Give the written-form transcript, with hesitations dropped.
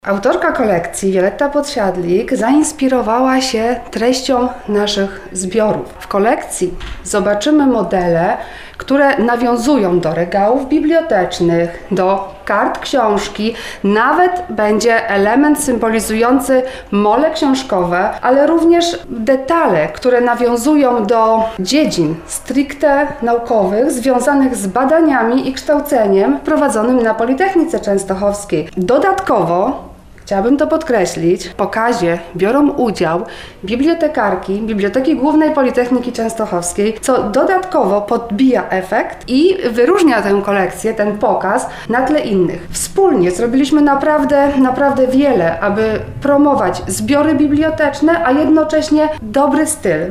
Autorka kolekcji, Wioletta Podsiadlik, zainspirowała się treścią naszych zbiorów. W kolekcji zobaczymy modele, które nawiązują do regałów bibliotecznych, do kart książki, nawet będzie element symbolizujący mole książkowe, ale również detale, które nawiązują do dziedzin stricte naukowych związanych z badaniami i kształceniem prowadzonym na Politechnice Częstochowskiej. Dodatkowo chciałabym to podkreślić, w pokazie biorą udział bibliotekarki Biblioteki Głównej Politechniki Częstochowskiej, co dodatkowo podbija efekt i wyróżnia tę kolekcję, ten pokaz na tle innych. Wspólnie zrobiliśmy naprawdę wiele, aby promować zbiory biblioteczne, a jednocześnie dobry styl.